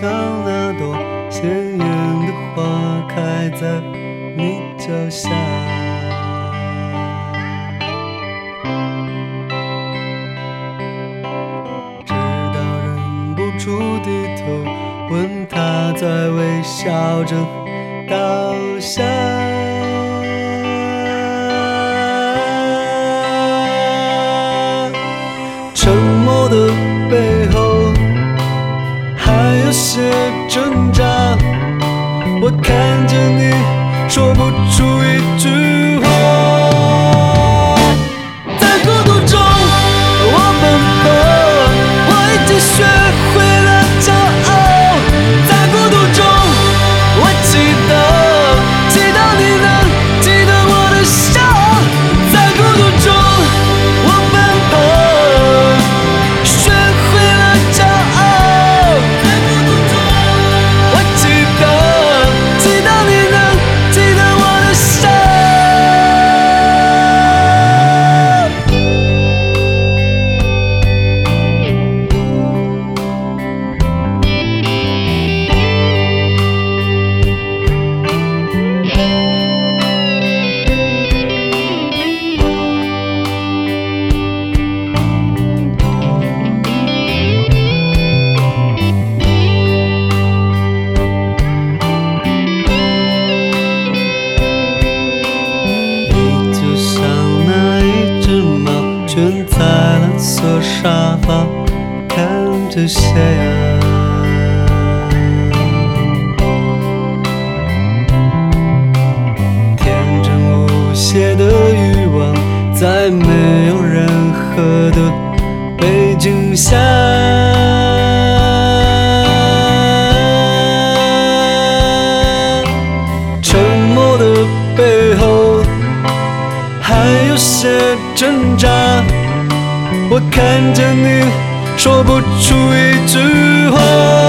像那朵鲜艳的花开在你脚下，直到忍不住低头问他，在微笑着倒下。沉默的背后还有些挣扎，我看着你说不出一句话。在孤独中我奔波，我已经学会了骄傲。在孤独中我祈祷你能记得我的笑。在孤独中我奔波，学会了骄傲。在孤独中我祈祷你能记得我的笑。你就像那一只猫，蜷在蓝色沙发，看着斜阳。天真无邪的欲望，在没有任何的背景下，沉默的背后还有些挣扎，我看着你说不出一句话。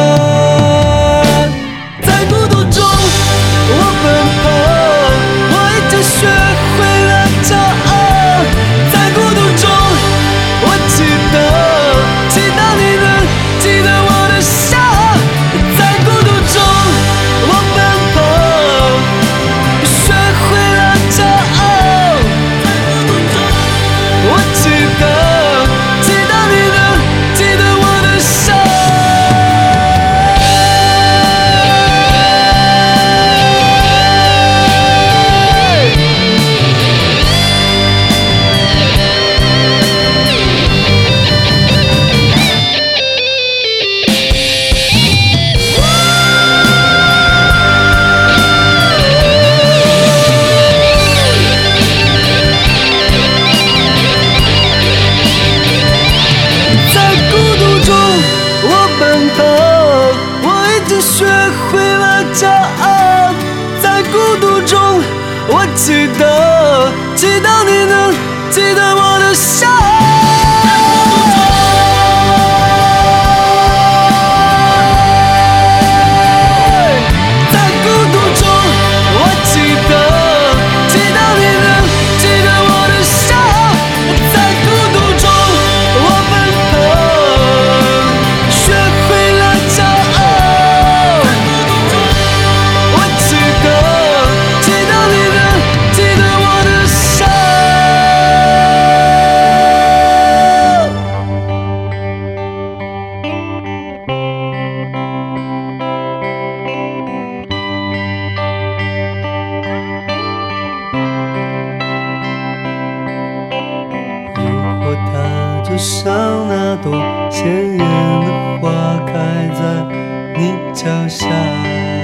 在孤独中我奔波，我已经学会了骄傲。在孤独中我祈祷你能记得我的笑。在孤独中我奔波，学会了骄傲。在孤独中我祈祷你能记得我的笑。在孤独中我奔跑，我已经学会了骄傲。在孤独中我祈祷你能记得我的笑。在孤独中我祈祷你能记得我的笑。在孤独中我奔波，学会了骄傲。我祈祷你能记得我的笑。如果它就像那朵鲜艳的花开在你脚下。